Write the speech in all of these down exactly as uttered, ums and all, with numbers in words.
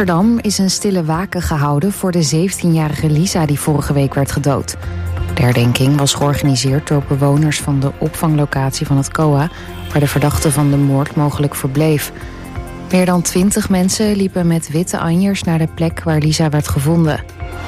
Amsterdam is een stille waken gehouden voor de zeventienjarige Lisa die vorige week werd gedood. De herdenking was georganiseerd door bewoners van de opvanglocatie van het C O A, waar de verdachte van de moord mogelijk verbleef. Meer dan twintig mensen liepen met witte anjers naar de plek waar Lisa werd gevonden.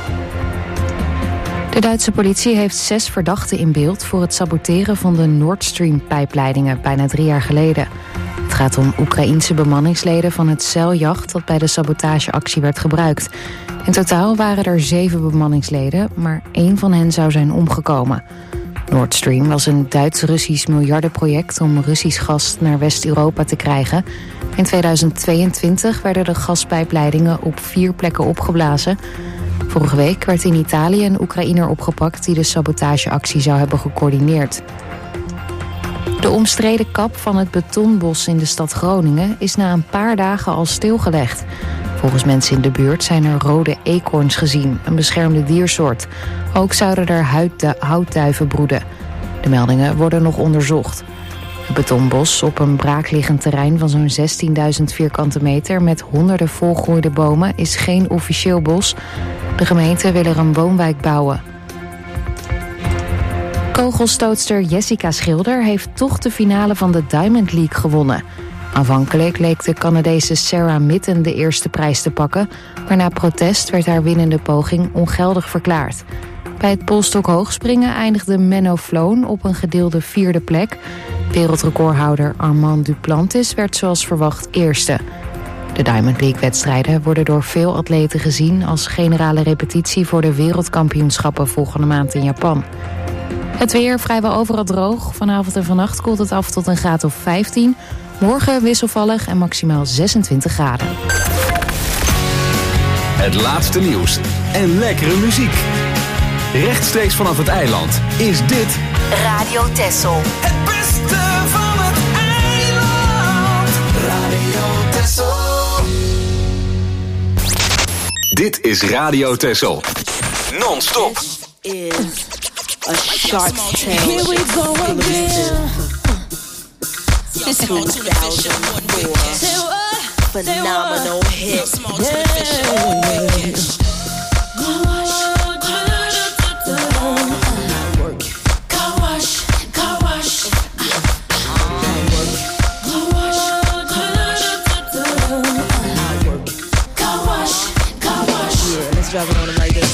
De Duitse politie heeft zes verdachten in beeld voor het saboteren van de Nord Stream-pijpleidingen bijna drie jaar geleden. Het gaat om Oekraïense bemanningsleden van het zeiljacht dat bij de sabotageactie werd gebruikt. In totaal waren er zeven bemanningsleden, maar één van hen zou zijn omgekomen. Nord Stream was een Duits-Russisch miljardenproject om Russisch gas naar West-Europa te krijgen. In tweeduizend tweeëntwintig werden de gaspijpleidingen op vier plekken opgeblazen. Vorige week werd in Italië een Oekraïner opgepakt die de sabotageactie zou hebben gecoördineerd. De omstreden kap van het betonbos in de stad Groningen is na een paar dagen al stilgelegd. Volgens mensen in de buurt zijn er rode eekhoorns gezien, een beschermde diersoort. Ook zouden er huiddu- houtduiven broeden. De meldingen worden nog onderzocht. Het betonbos op een braakliggend terrein van zo'n zestienduizend vierkante meter met honderden volgroeide bomen is geen officieel bos. De gemeente wil er een woonwijk bouwen. Kogelstootster Jessica Schilder heeft toch de finale van de Diamond League gewonnen. Aanvankelijk leek de Canadese Sarah Mitten de eerste prijs te pakken, maar na protest werd haar winnende poging ongeldig verklaard. Bij het polstok hoogspringen eindigde Menno Floon op een gedeelde vierde plek. Wereldrecordhouder Armand Duplantis werd zoals verwacht eerste. De Diamond League-wedstrijden worden door veel atleten gezien als generale repetitie voor de wereldkampioenschappen volgende maand in Japan. Het weer vrijwel overal droog. Vanavond en vannacht koelt het af tot een graad of vijftien. Morgen wisselvallig en maximaal zesentwintig graden. Het laatste nieuws en lekkere muziek. Rechtstreeks vanaf het eiland is dit Radio Texel. Het beste van het eiland. Radio Texel. Dit is Radio Texel. Non-stop. Is a shark tale. Here we go again. two thousand four phenomenal hit. Drop it on him like this.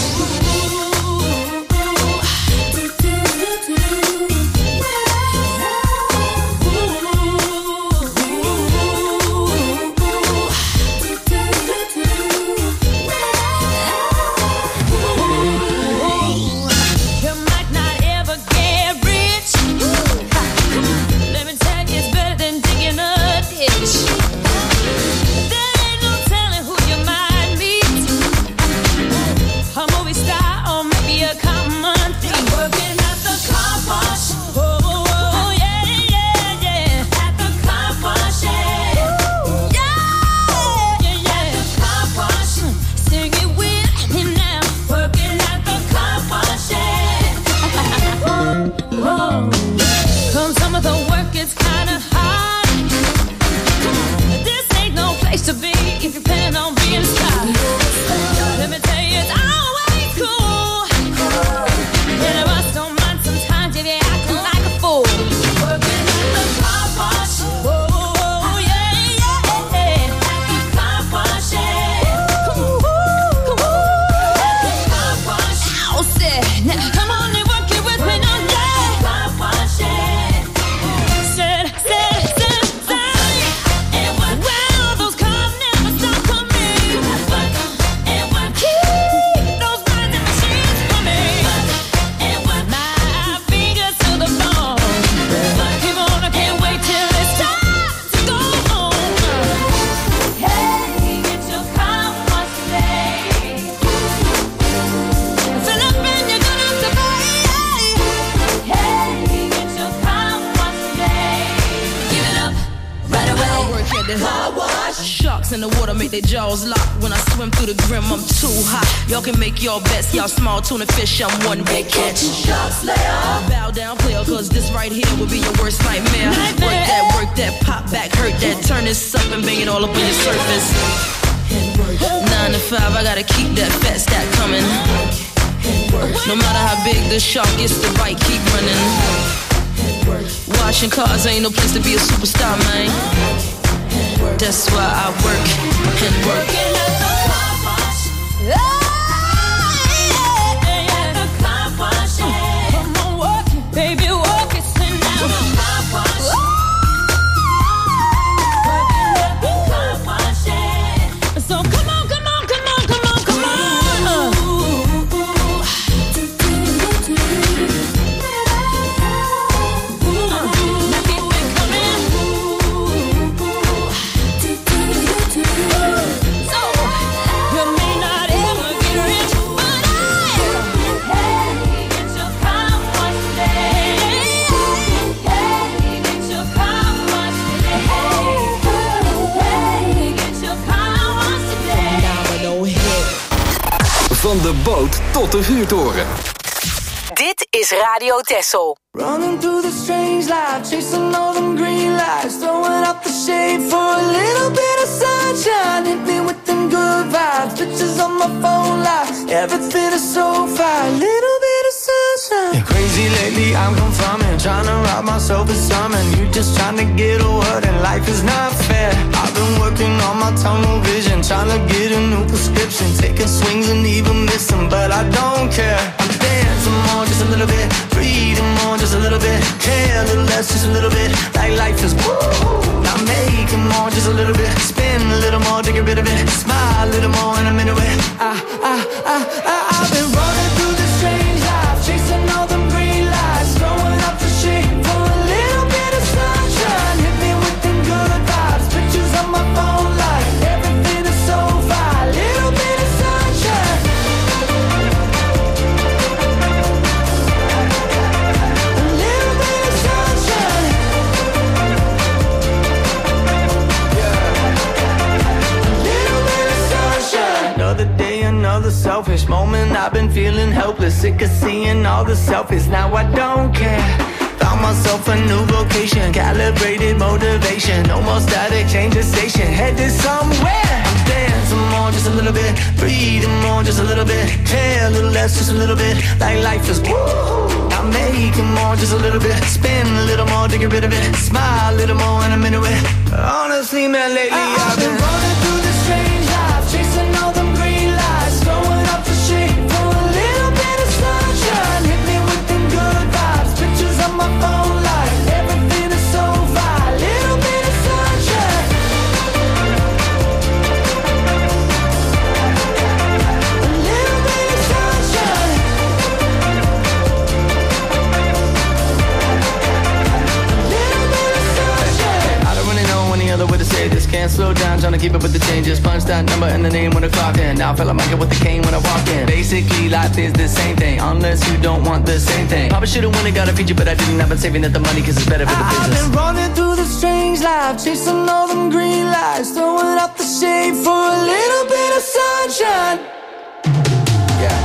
In the water make their jaws lock. When I swim through the grim, I'm too hot. Y'all can make your bets, y'all small tuna fish, I'm one big catch. Bow down, player, cause this right here will be your worst nightmare. nightmare. Work that, work that, pop back, hurt that, turn this up and bang it all up on your surface. Nah, five, I gotta keep that fat stack coming. No matter how big the shark gets, the bite keep running. Washing cars ain't no place to be a superstar, man. That's why I work and work. Come on, work it, baby, work it, sit down. So come on, come on, come on, come on, come on. Now keep it coming. So you may not ever get rich, but I hey, get your car wash today. Hey, get your car wash today. Hey, get your car wash today. Domino hit. Van de boot tot de vuurtoren. Dit is Radio Texel. Running through the strange life, chasing all them green lights, throwing up the shade for a little bit of sunshine. Hit me with them good vibes, pictures on my phone lights. Everything is so fine, little bit of sunshine. You're crazy lately, I'm confirming, trying to rob myself of something. You just trying to get a word and life is not fair. I've been working on my tunnel vision, trying to get a new prescription, taking swings and even missing, but I don't care. I'm dancing more, just a little bit, breathing more, just a little bit, care a little less, just a little bit, like life is woo. I'm making more, just a little bit, spin a little more to get rid of it, smile a little more and I'm into it. I, I, I, I, I've been running through this strange life, chasing all them green lights, throwing up the shade for a little bit of sunshine. Hit me with them good vibes, pictures on my phone light, everything is so fine, little bit of sunshine. Another day, another selfish moment. I've been feeling helpless, sick of seeing all the selfies. Now I don't care. Found myself a new vocation, calibrated motivation. No more static, change the station, headed somewhere. I'm dancing more, just a little bit, breathing more, just a little bit, care a little less, just a little bit, like life is woo. I'm making more, just a little bit, spin a little more to get rid of it, smile a little more and I'm into it. Honestly, man, lately I, I've been running through this strange life, chasing all them green lights, throwing up the shade for a little bit of sunshine. Hit me with them good vibes, pictures on my phone light, everything is so fine, little bit of sunshine. A little bit of sunshine. A little bit of sunshine. I don't really know any other way to say this. Can't slow down, trying to keep up with the changes. Punch that number and the name when I clock in. Now I feel like I get with the cane when I walk in. Basically, life is the same thing, unless you don't want the same thing. Probably should've won and got a feature, but I didn't. I've been saving up the money cause it's better for the business. I've been running through the strange life, chasing all them green lights, throwing up the shade for a little bit of sunshine. Yeah.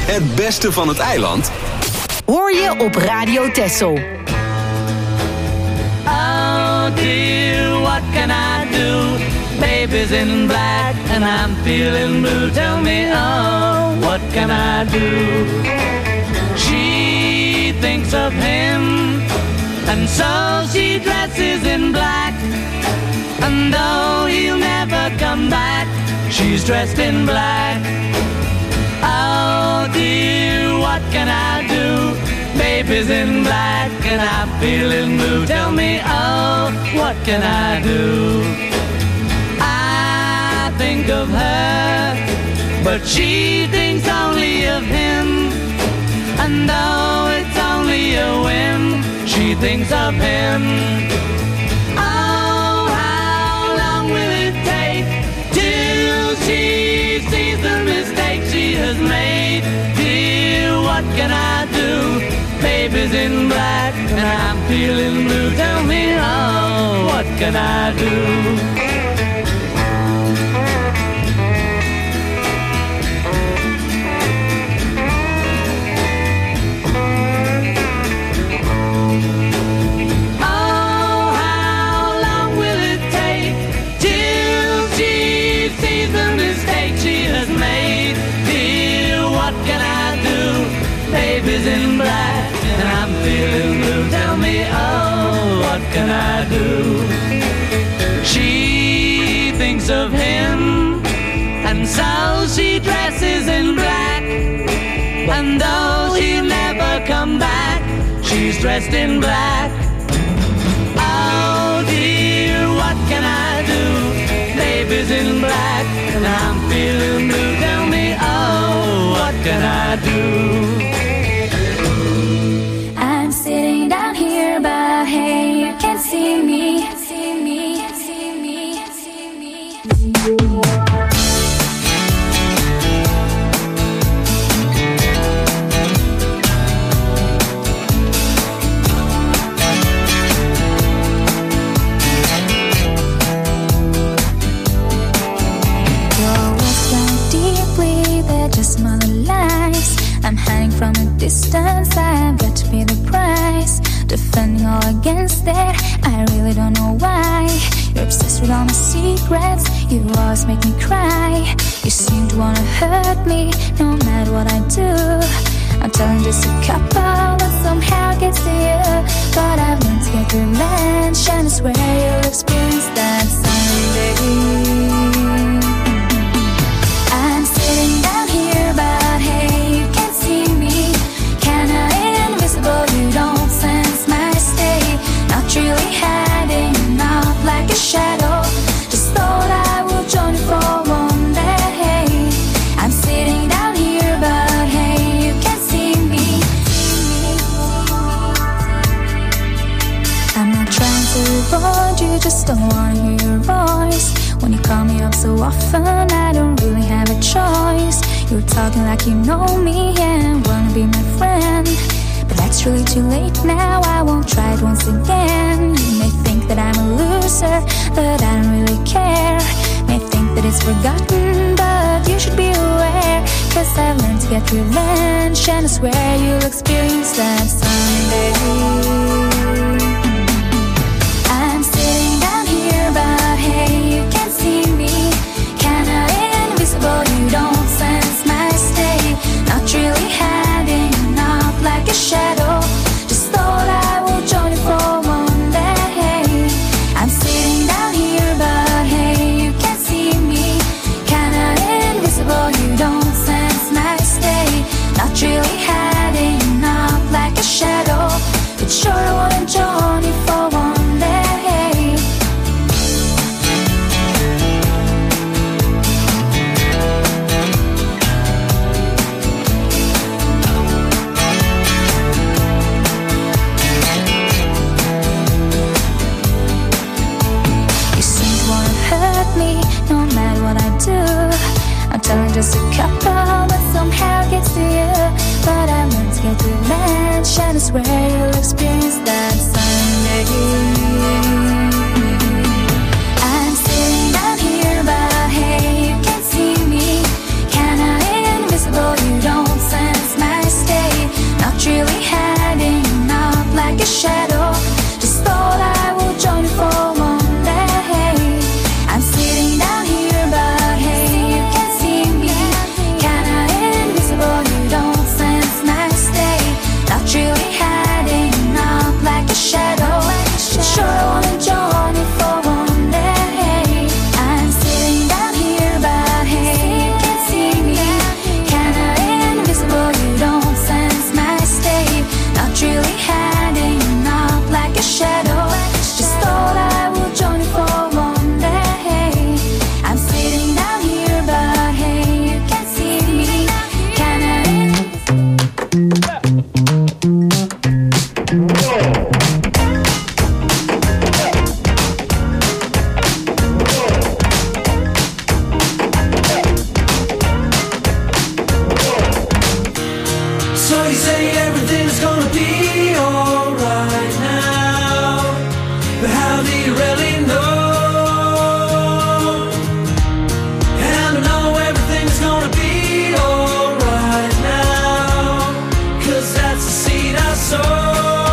Het beste van het eiland hoor je op Radio Texel. Oh dear, what can I do? Baby's in black and I'm feeling blue. Tell me, oh, what can I do? She thinks of him, and so she dresses in black. And though he'll never come back, she's dressed in black. Oh dear, what can I do? Baby's in black and I'm feeling blue. Tell me, oh, what can I do? I think of her, but she thinks only of him. And though it's only a whim, she thinks of him. Oh, how long will it take till she sees the mistake she has made? Dear, what can I do? Baby's in black and I'm feeling blue. Tell me, oh, what can I do? Baby's in black and I'm feeling blue. Tell me, oh, what can I do? She thinks of him, and so she dresses in black. And though he'll never come back, she's dressed in black. Oh dear, what can I do? Baby's in black and I'm feeling blue. Tell me, oh, what can I do? Sitting down here, but hey, you can't see me. See me, see me, see me. Your words run deeply, they're just smaller lies. I'm hiding from a distance, I've got to pay the price. Defending all against it, I really don't know why. You're obsessed with all my secrets, you always make me cry. You seem to wanna hurt me, no matter what I do. I'm telling just a couple, but somehow it gets to you. But I've learned to get revenge, and I swear you'll experience that someday. I'm sitting down here, but hey, you can't see me. Kinda invisible, you don't sense my state. Not really hiding, not like a shadow. Just thought I would join you for one day. I'm sitting down here, but hey, you can't see me. I'm not trying to avoid you, just don't wanna hear your voice. When you call me up so often, I don't really have a choice. You're talking like you know me and wanna be my friend. But that's really too late now, I won't try it once again. You may think that I'm a loser, but I don't really care. May think that it's forgotten, but you should be aware. Cause I've learned to get revenge, and I swear you'll experience that someday. I'm sitting down here, but hey, you can't see me. Kinda invisible, you don't sense my state. Not really hiding, not like a shadow. Just thought I would join you for one day. I'm sitting down here, but hey, you can't see me. Kinda invisible, you don't sense my state. Not really hiding, not like a shadow. But sure I wanna join you for one day. I'm telling just a couple, but somehow it gets to you. But I learned to get revenge, and I swear you'll experience that someday. I'm sitting down here, but hey, you can't see me. Kinda invisible, you don't sense you say everything's gonna be alright now, but how do you really know? And I know everything's gonna be alright now, 'cause that's the seed I sow.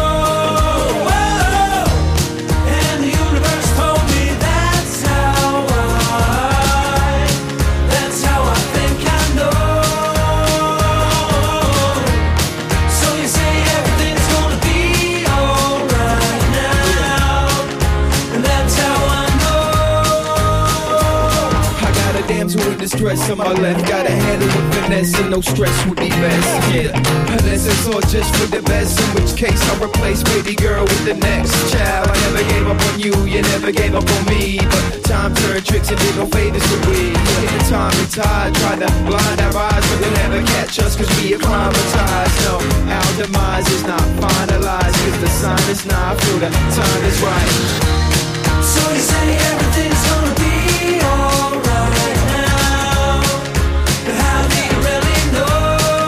Stress on my left, gotta handle with finesse, and no stress would be best. Yeah, unless it's all just for the best, in which case I'll replace baby girl with the next child. I never gave up on you, you never gave up on me, but time turned tricks and did no favors for we. Yeah, time and tide tried to blind our eyes, but they'll never catch us 'cause we acclimatized. No, our demise is not finalized, 'cause the sign is not, I feel the time is right. So you say everything's gonna be alright now, but how do you really know?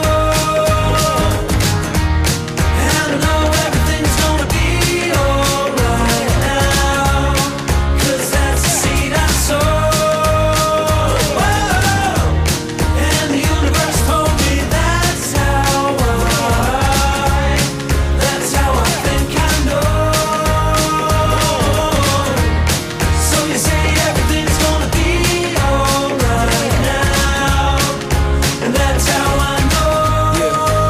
And I know everything's gonna be alright now, 'cause that's the seed I sow. And the universe told me that's how I, that's how I think I know. So you say everything's gonna be alright now, and that's how I know.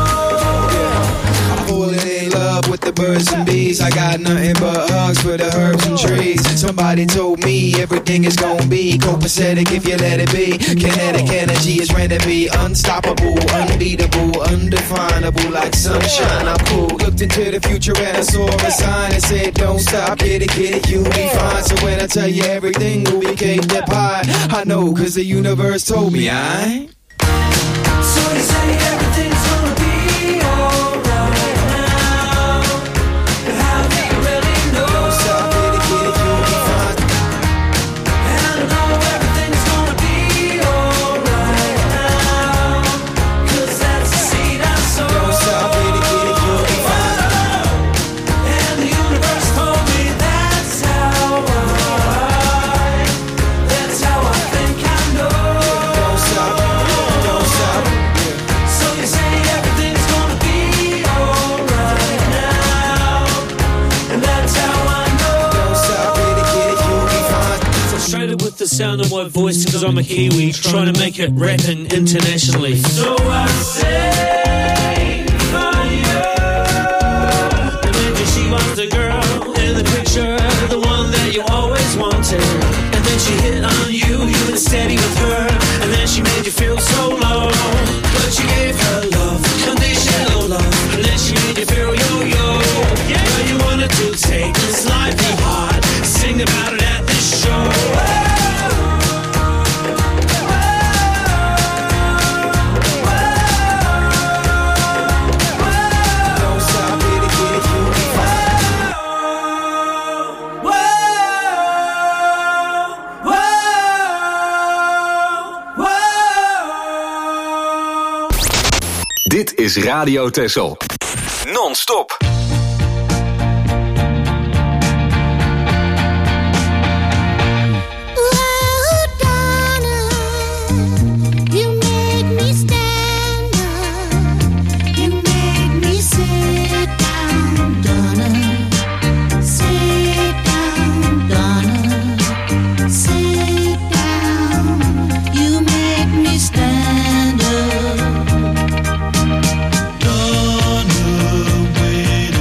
I'm falling in love with the birds and bees. I got nothing but hugs for the herbs and trees. Somebody told me everything is gonna be copacetic if you let it be. Kinetic energy is ready to be unstoppable, unbeatable, undefinable, like sunshine. I'm cool. Looked into the future and I saw a sign that said, don't stop, get it, get it, you'll be fine. So when I tell you everything will be cake that pie, I know 'cause the universe told me I. So you say everything's gonna be alright now, but how do you really know? Don't stop, get it, get it, you'll be fine. And I know everything's gonna be alright now, 'cause that's the seed I sow. Don't stop, get it, get it, you'll be fine. And the universe told me that's how I, that's how I think I know. Don't stop, don't stop. So you say everything's gonna be alright now, and that's how I know. Don't stop, get it, get it, you'll be fine. Frustrated with the sound of my voice because I'm a Kiwi, trying to make it rapping internationally. So I say for you, Imagine she was the girl in the picture, the one that you always wanted. And then she hit on you, you were steady with her, and then she made you feel so low. But you gave her love, conditional love, and then she made you feel yo-yo. Yeah, you wanted to take this life to heart, sing about it at this show. Don't stop, get it, get it, you'll be fine. whoa, whoa, whoa. Dit is Radio Texel. Non-stop. You make me stand up. You make me sit down, Donna. Sit down, Donna. Sit down. You make me stand up. Donna, wait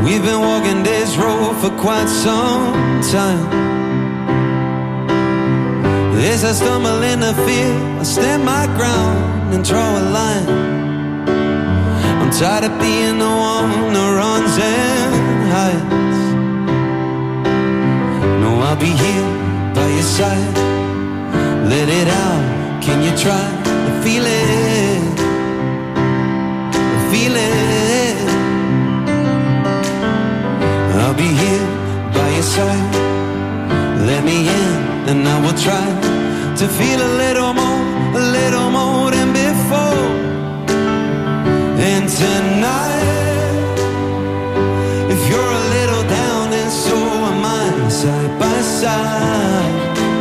We've been walking this road for quite some time. As I stumble in the fear, I stand my ground and draw a line. I'm tired of being the one who runs and hides. No, I'll be here by your side. Let it out, can you try to feel it? Feel it. I'll be here by your side. Let me in and I will try to feel a little more, a little more than before. And tonight, if you're a little down, then so am I. Side by side,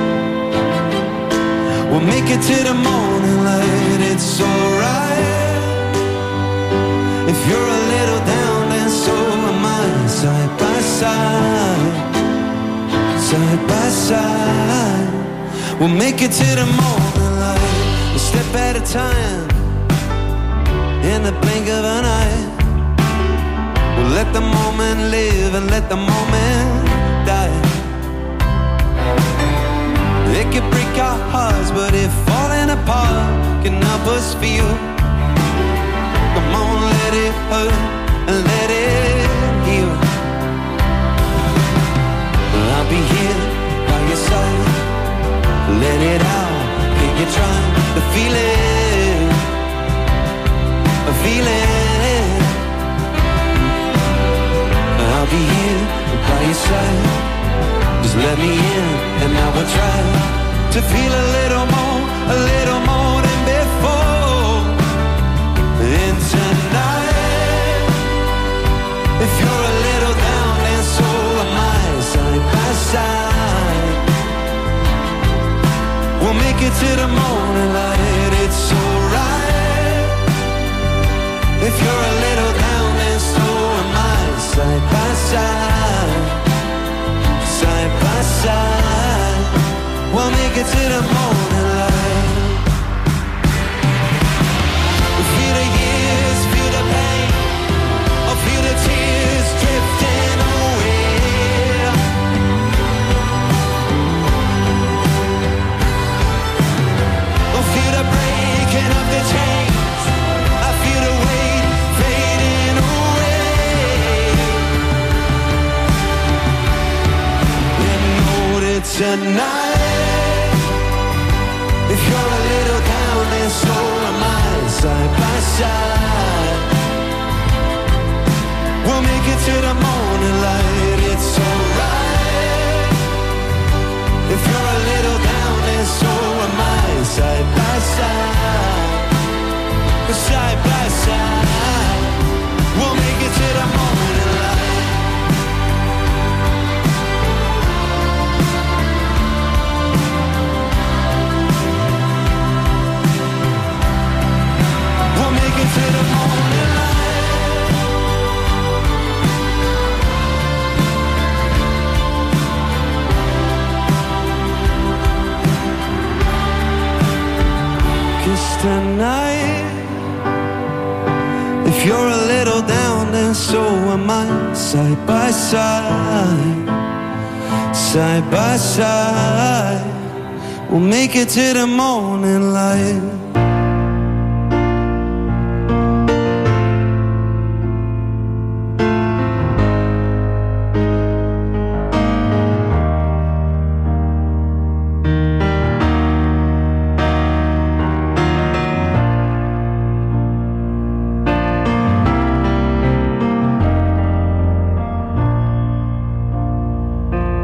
we'll make it to the morning light. It's alright. If you're a little down, then so am I. Side by side, side by side, we'll make it to the morning light. A step at a time, in the blink of an eye. We'll let the moment live and let the moment die. It could break our hearts, but if falling apart can help us feel, come on, let it hurt and let it heal. I'll be here by your side. Let it out, can you try to feel it? Feel it. I'll be here by your side. Just let me in and I will try to feel a little more, a little more than before. And tonight, if you're a little down, then so am I. Side by side, we'll make it to the morning light. It's alright. If you're a little down, then so am I. Side by side, side by side, we'll make it to the morning light. Feel the years, feel the pain, or feel the tears drifting away. Or feel the breaking of the chains. I feel the weight fading away. And know that tonight, if you're a little down, then so am I. Side by side, we'll make it to the morning light. It's alright. If you're a little down, then so am I. Side by side, side by side, we'll make it to the morning light. We'll make it to the morning light. Cause tonight, if you're a little down, then so am I. Side by side, side by side, we'll make it to the morning light.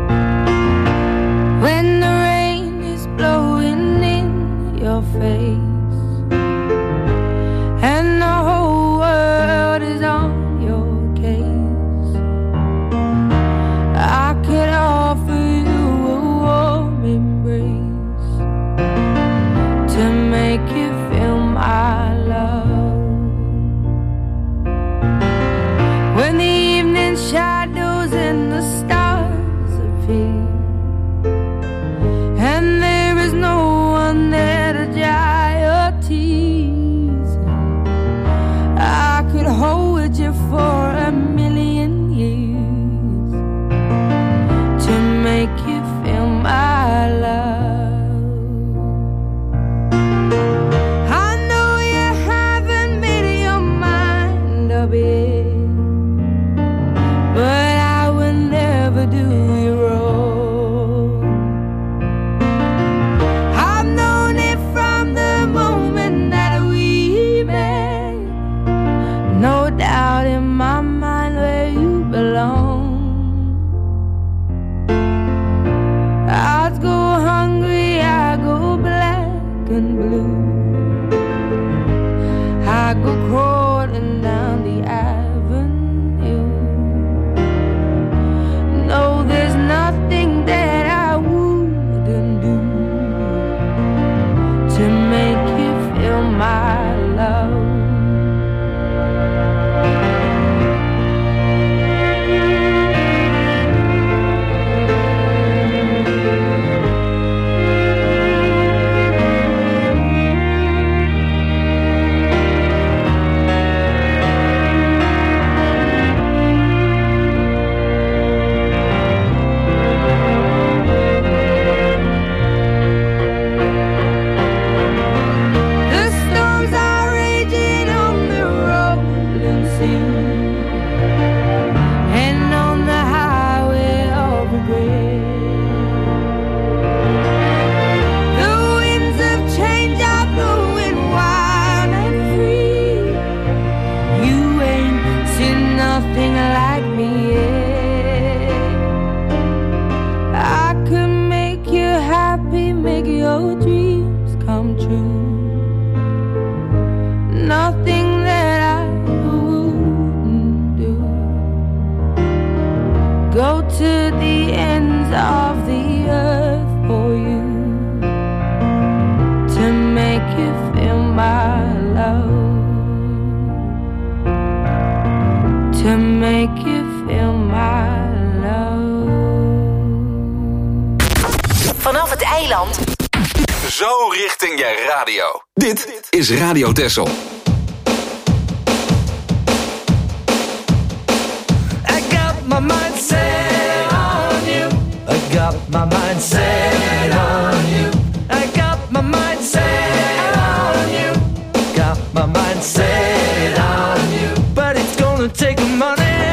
When the rain is blowing in your face, go to the ends of the earth for you, to make you feel my love, to make you feel my love. Vanaf het eiland. Zo richting je radio. Dit is Radio Texel. I got my mind set on you. I got my mind set on you. I got my mind set on you. Got my mind set on you. But it's gonna take money,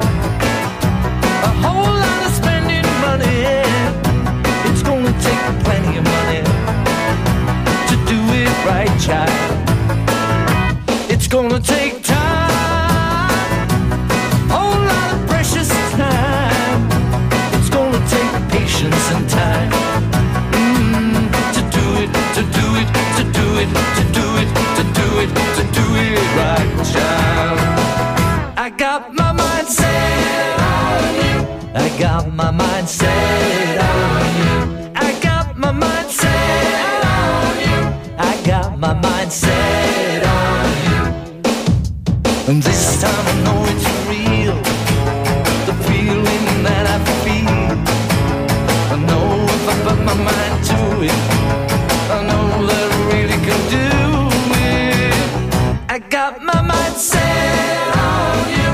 a whole lot of spending money. It's gonna take plenty of money to do it right, child. It's gonna take time, whole lot of precious time. It's gonna take patience and time mm, to do it, to do it, to do it, to do it, to do it, to do it right, child. I got my mind set on you. I got my mind set on you. I got my mind set on you. I got my mind set on you. And this time I know it's real, the feeling that I feel. I know if I put my mind to it, I know that I really can do it. I got my mind set on you,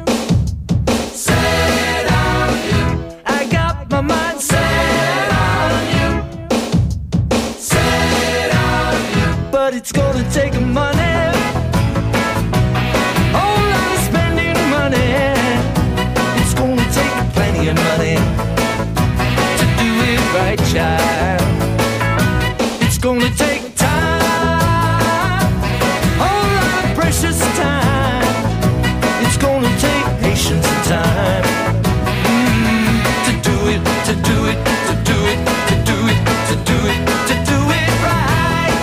set on you. I got my mind set on you, set on you. But it's gonna take money, whole lot of spending money. It's gonna take plenty of money to do it right, child. It's gonna take time, whole lot of precious time. It's gonna take patience and time mm, to do it, to do it, to do it, to do it, to do it, to do it right.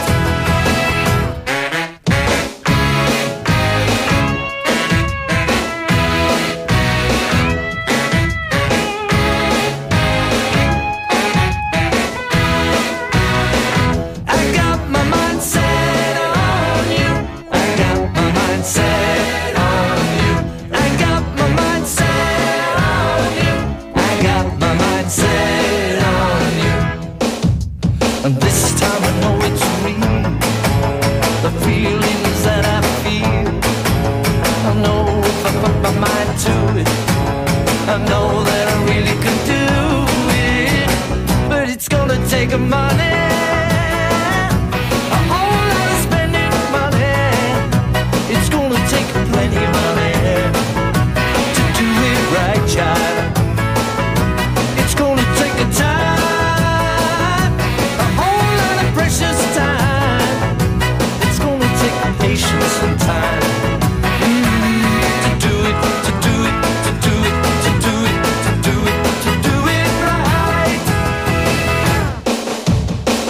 I got my mind set on you. I got my mind set on you. I got my mind set on you. I got my mind set on you. And this time I know it's real, the feelings that I feel. I know if I put my mind to it, I know that I really can do it. But it's gonna take money, a whole lot of spending money. It's gonna take plenty of money to do it right, child. It's gonna take a time, a whole lot of precious time. It's gonna take patience and time mm, to do it, to do it, to do it, to do it, to do it, to do it right.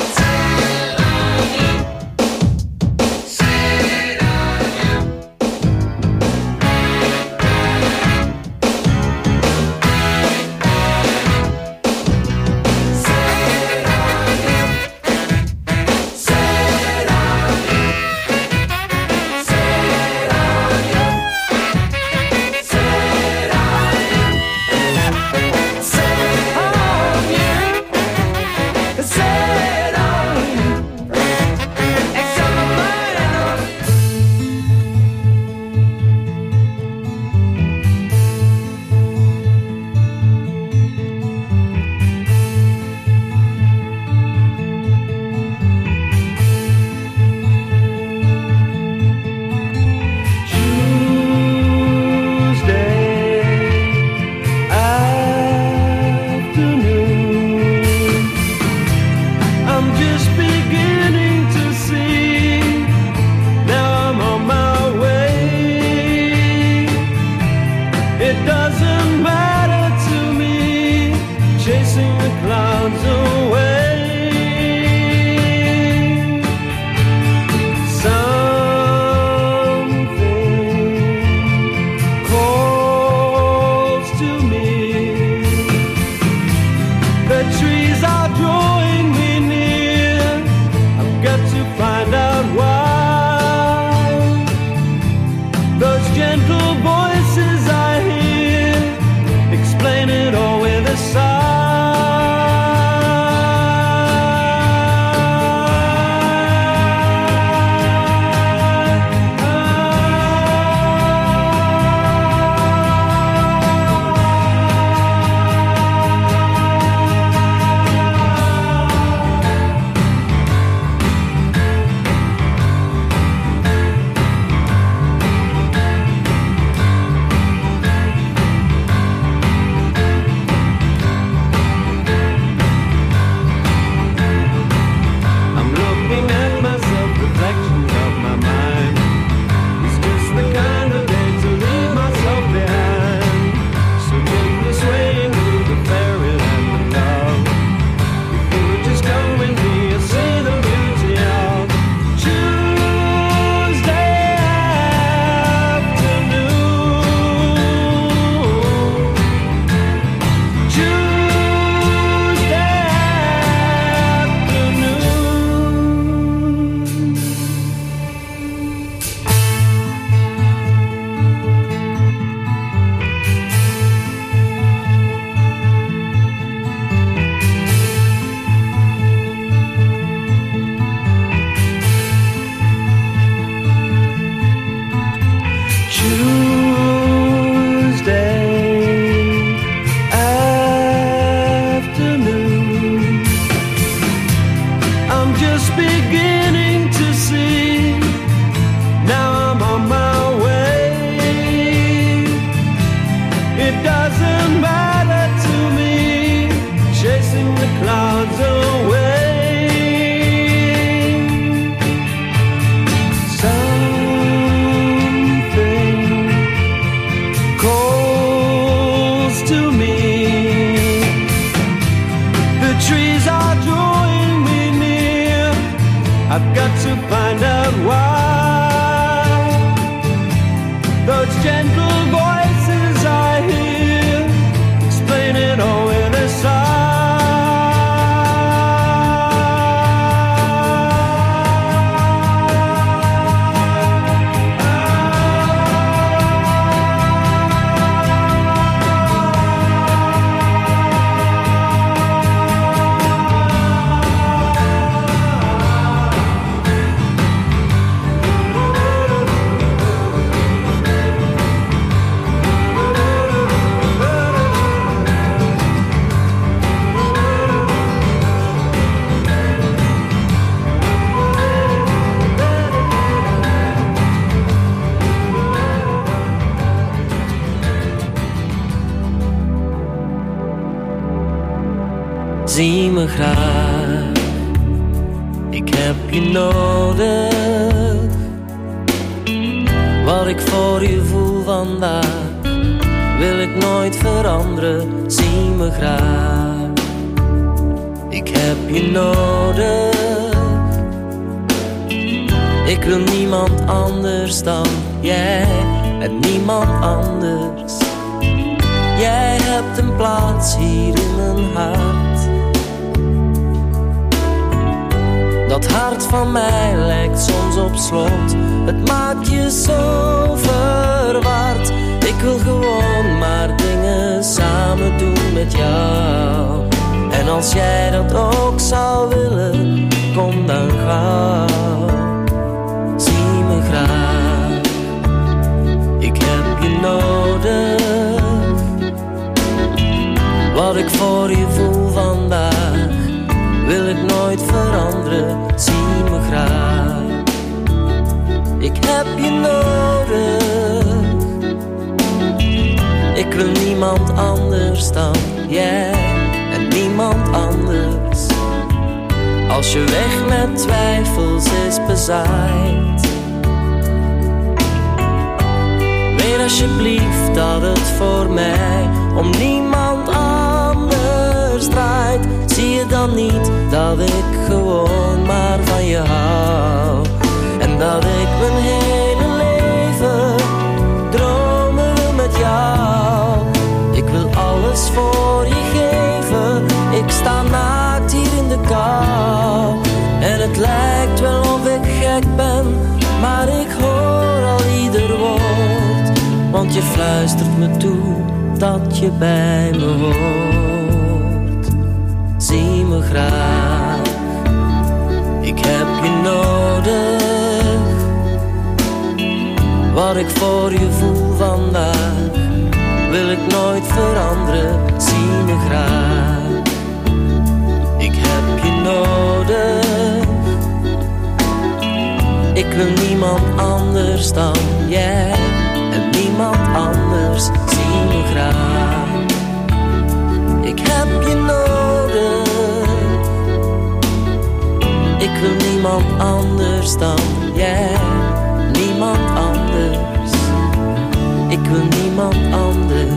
I've got to find out why. Those gentle voices I hear explain it all in a sigh. Zie me graag, ik heb je nodig. Wat ik voor je voel vandaag, wil ik nooit veranderen. Zie me graag, ik heb je nodig. Ik wil niemand anders dan jij en niemand anders. Jij hebt een plaats hier in mijn hart. Dat hart van mij lijkt soms op slot. Het maakt je zo verward. Ik wil gewoon maar dingen samen doen met jou. En als jij dat ook zou willen, kom dan gauw. Zie me graag, ik heb je nodig. Wat ik voor je voel vandaag, wil ik nooit veranderen. Zie me graag, ik heb je nodig. Ik wil niemand anders dan jij en niemand anders. Als je weg met twijfels is bezaaid, weet alsjeblieft dat het voor mij om niemand anders draait. Zie je dan niet dat ik gewoon maar van je hou? En dat ik mijn hele leven dromen wil met jou. Ik wil alles voor je geven. Ik sta naakt hier in de kou. En het lijkt wel of ik gek ben, maar ik hoor al ieder woord. Want je fluistert me toe dat je bij me hoort. Zie me graag, ik heb je nodig. Wat ik voor je voel vandaag, wil ik nooit veranderen. Zie me graag, ik heb je nodig. Ik wil niemand anders dan jij en niemand anders. Zie me graag, ik heb je nodig. Ik wil niemand anders dan jij, niemand anders. Ik wil niemand anders.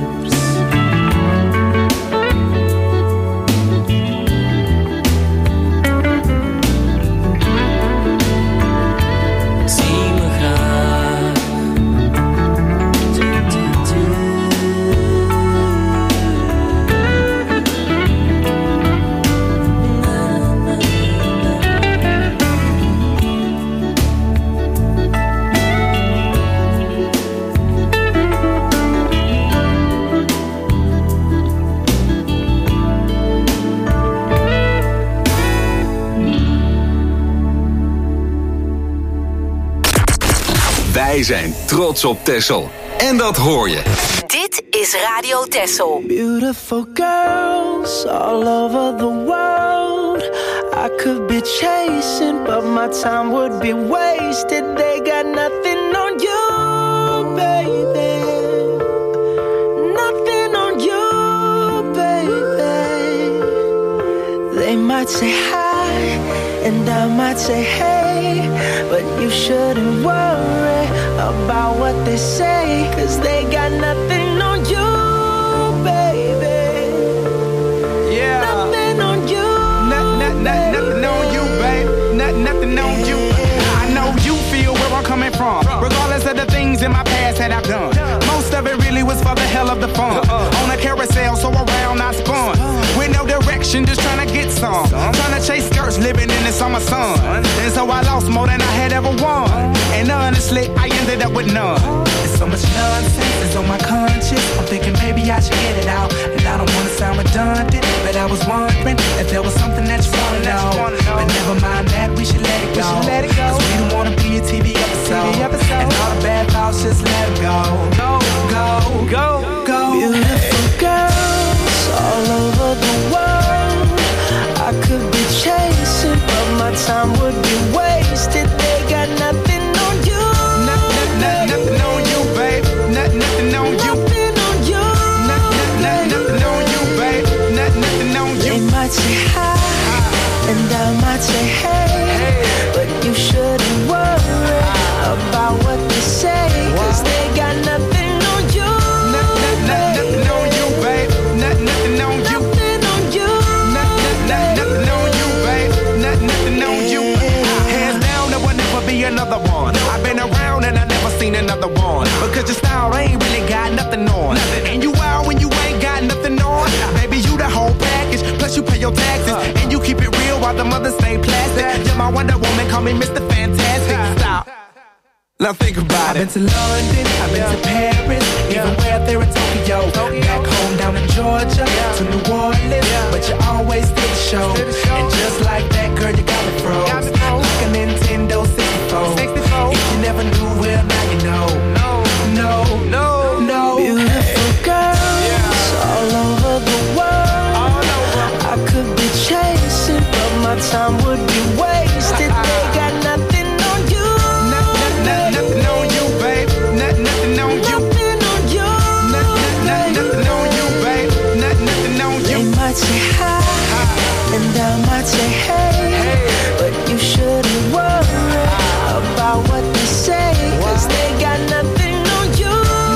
Wij zijn trots op Texel. En dat hoor je. Dit is Radio Texel. Beautiful girls all over the world. I could be chasing, but my time would be wasted. They got nothing on you, baby. Nothing on you, baby. They might say hi, and I might say hey, but you shouldn't worry about what they say, 'cause they got nothing on you, baby. Yeah. Nothing on you, not, not, not, nothing on you, babe. Not, nothing on you. that I've done. Most of it really was for the hell of the fun. On a carousel, so around I spun. With no direction, just trying to get some. Trying to chase skirts, living in the summer sun. And so I lost more than I had ever won. And honestly, I ended up with none. There's so much nonsense that's on my conscience. I'm thinking maybe I should get it out. And I don't wanna sound redundant, but I was wondering if there was something that you wanna know. But never mind that, we should let it go. Cause we don't wanna be a T V episode. And all the bad thoughts, just let them go. Go, go, go, go. Beautiful girls all over the world. I could be chasing, but my time would be wasted. They got nothing on you. Nothing, nothing on you, babe. Nothing, nothing on you. Nothing on you. Nothing, nothing on you, babe. Nothing, nothing on you. They might say hi, and I might say hey, but you shouldn't worry about what they say, cause they got nothing on you. Nothing on you, babe. Nothing on you. Nothing on you. Nothing on you, babe. Nothing on you. Hands down, there will never be another one. I've been around and I never seen another one. Because your style ain't really got nothing on. And you out when you ain't got nothing on. Baby, you the whole package. Plus you pay your taxes. And you keep it real while the mothers stay plastic. You're my Wonder Woman, call me Mister Fantastic. Stop. Now think about it. I've been to London, I've been to Paris, even where there in Tokyo. Back home down in Georgia, to New Orleans, but you always did the show. And just like that, girl, you got me froze. Like a Nintendo sixty-four. If you never knew, well, now you know. No, no, no, no. Beautiful girls all over the world. I could be chasing, but my time would be wasted. They got nothing on you. Nothing on you, babe. Nothing on you. Nothing on you. Nothing on you, babe. Nothing on you. They might say hi, and I might say hey, but you shouldn't worry about what they say, cause they got nothing on you.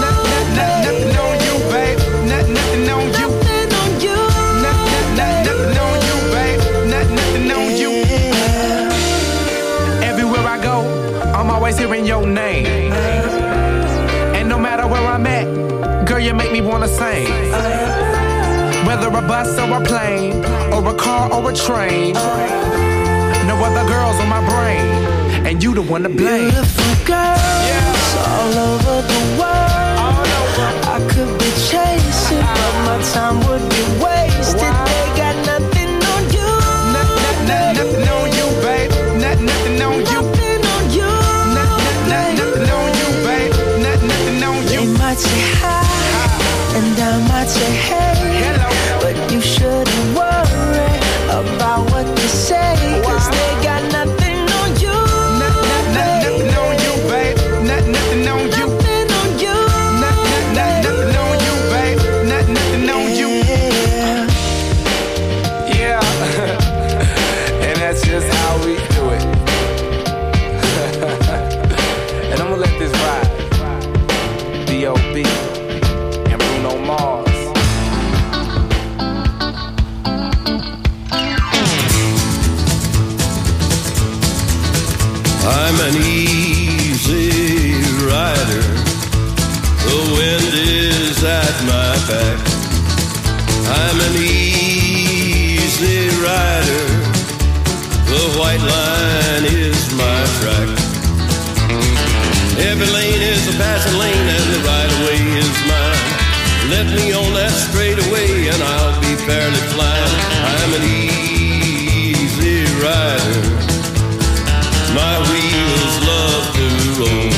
Nothing on you, babe. Nothing on you. Nothing on you. Nothing on you, babe. Nothing on you. Everywhere I go, I'm always hearing your name. And no matter where I'm at, girl, you make me wanna sing. Whether a bus or a plane, or a car or a train, no other girls on my brain, and you the one to blame. Beautiful girls yeah. all over the world. All over. I could be chasing, but my time would be wasted. Wow. They got nothing on you. Nothing, nothing on you, babe. Nothing on you. Nothing on you. Nothing on you, babe. Nothing on you. They might say hi, and I might say hey, hello, but you shouldn't worry about what they say, cause wow. they got nothing on you. Nothing on you, babe. Nothing on you. Nothing on you. Nothing on you, babe. Nothing on you. Yeah. And that's just how we do it. And I'm gonna let this ride. B O B and Bruno Mars. I'm an easy rider. The wind is at my back. I'm an easy rider. The white line is my track. Every lane is a passing lane and the right of way is mine. Let me on that straightaway and I'll be fairly flying. I'm an easy rider. My wheels love to roll.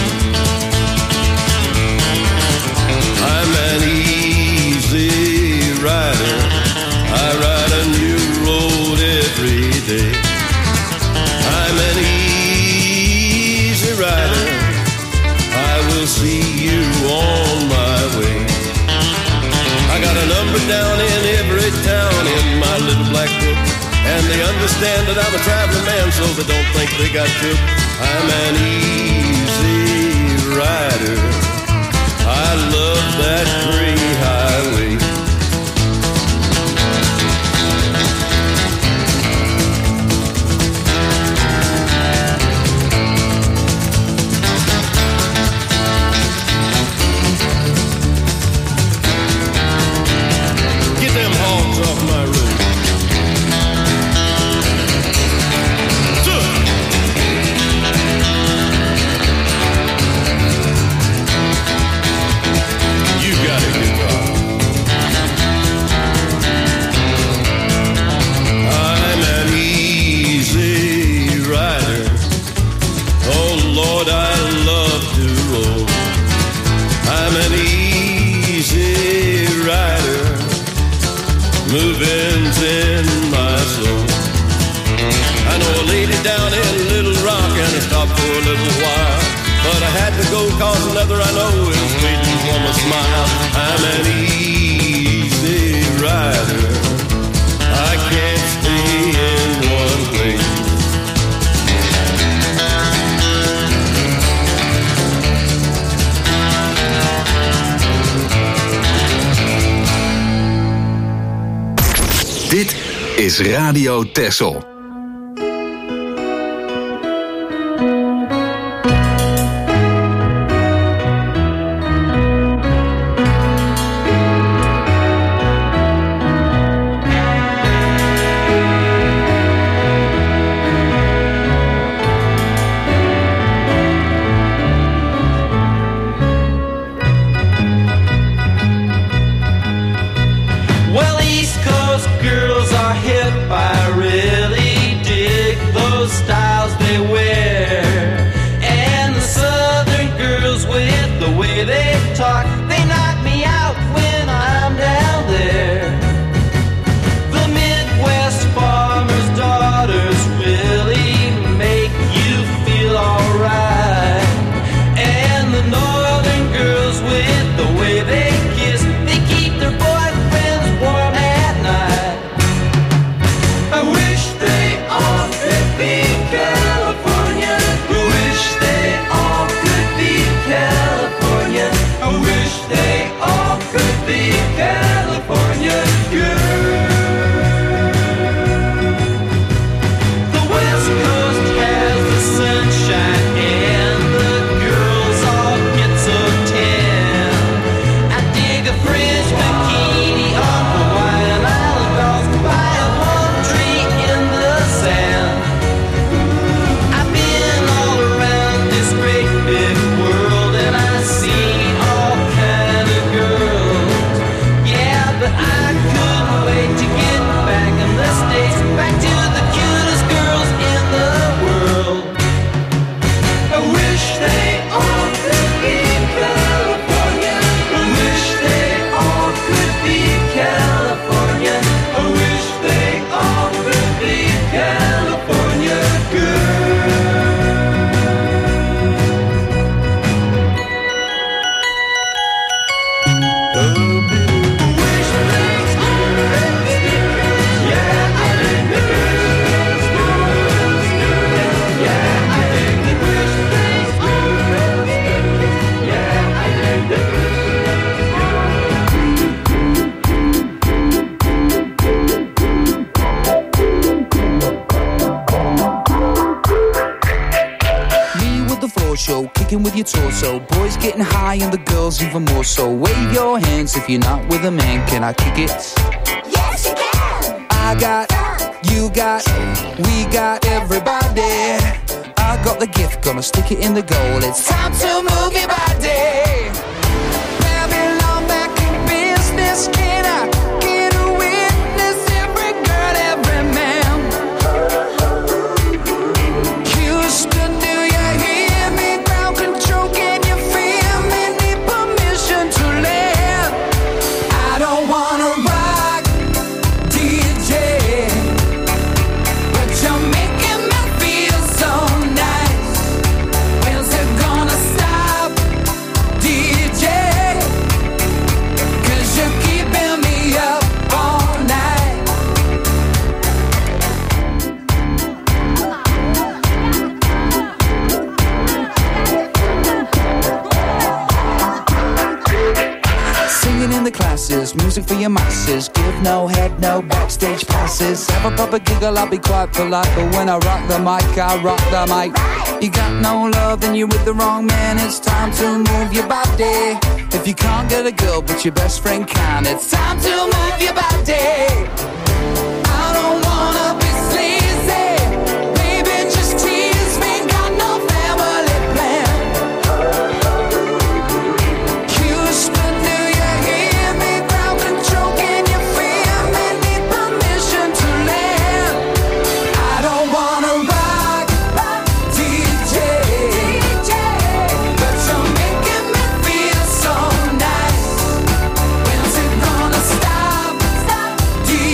I'm an easy rider. I ride a new road every day. I'm an easy rider. I will see you on my way. I got a number down in every town in my little black book. And they understand that I'm a traveling man, so they don't think they got tipped. I'm an easy rider. I love that gray highway. moving's in my soul. I know a lady down in Little Rock and I stopped for a little while, but I had to go cause another I know is waiting for my smile. I'm an easy rider, I can't stay in one place. Dit is Radio Texel. With your torso, boys getting high and the girls even more so. Wave your hands if you're not with a man. Can I kick it? Yes, you can. I got, you got, we got everybody. I got the gift, gonna stick it in the goal. It's time to move your body. Babylon back in business. Can I get a witness? Every girl, every man. Houston, do you hear me? Ground control, can you feel me? Need permission to land. I don't wanna rock, D J, but you're making me feel so nice. When's it gonna stop, D J? 'Cause you're keeping me up all night. Singing in the classes, music for your masses. Give no head, no backstage passes. Have a proper giggle, I'll be quite polite. But when I rock the mic, I rock the mic. You got no love, then you're with the wrong man. It's time to move your body. If you can't get a girl, but your best friend can, it's time to move your body. I don't wanna be sleazy. Baby, just tease me. Got no family plan. Houston, do you hear me? Ground control, can you feel me? Need permission to land. I don't wanna rock, D J, but you're making me feel so nice. When's it gonna stop, D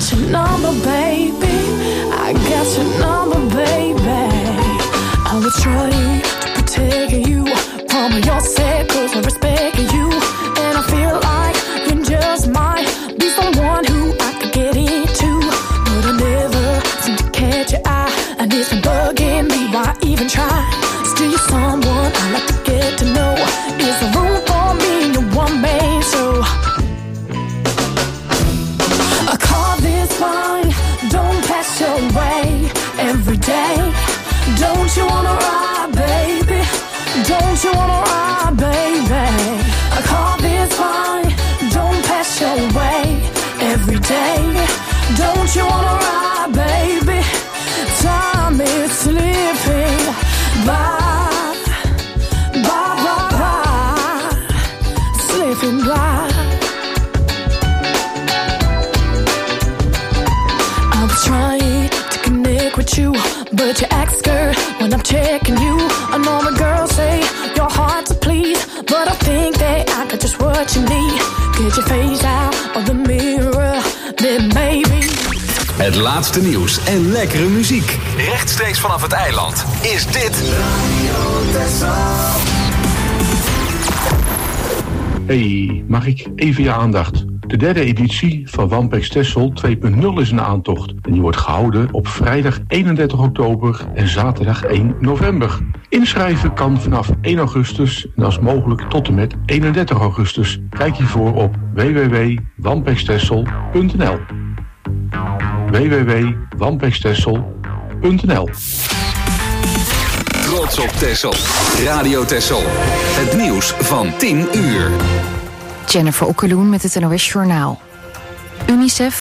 got your number, baby. I got your number, baby. I was trying to protect you from yourself, cause I respect you. And I feel like you just might be someone who I could get into. But I never seem to catch your eye, and it's been bugging me. Why even try? Still you're someone I like to get to know. Is there room for me in your one man show? I call this fine, don't pass your way every day. Don't you wanna ride, baby? Don't you wanna ride, baby? I call this fine, don't pass your way every day. Don't you wanna ride, baby? Time is slipping by, by, by, by, slipping by. I was trying to connect with you, but you act scared when I'm checking you. I know the girls say you're hard to please, but I think that I got just what you need. Get your face out of the mirror, then maybe. Het laatste nieuws en lekkere muziek. Rechtstreeks vanaf het eiland is dit Radio Texel. Hey, mag ik even je aandacht? De derde editie van Wampex Texel twee punt nul is een aantocht. En die wordt gehouden op vrijdag eenendertig oktober en zaterdag één november. Inschrijven kan vanaf één augustus en als mogelijk tot en met eenendertig augustus. Kijk hiervoor op w w w punt wampex texel punt n l. w w w punt wampex texel punt n l. Trots op Texel. Radio Texel. Het nieuws van tien uur. Jennifer Okkeloen met het N O S Journaal. UNICEF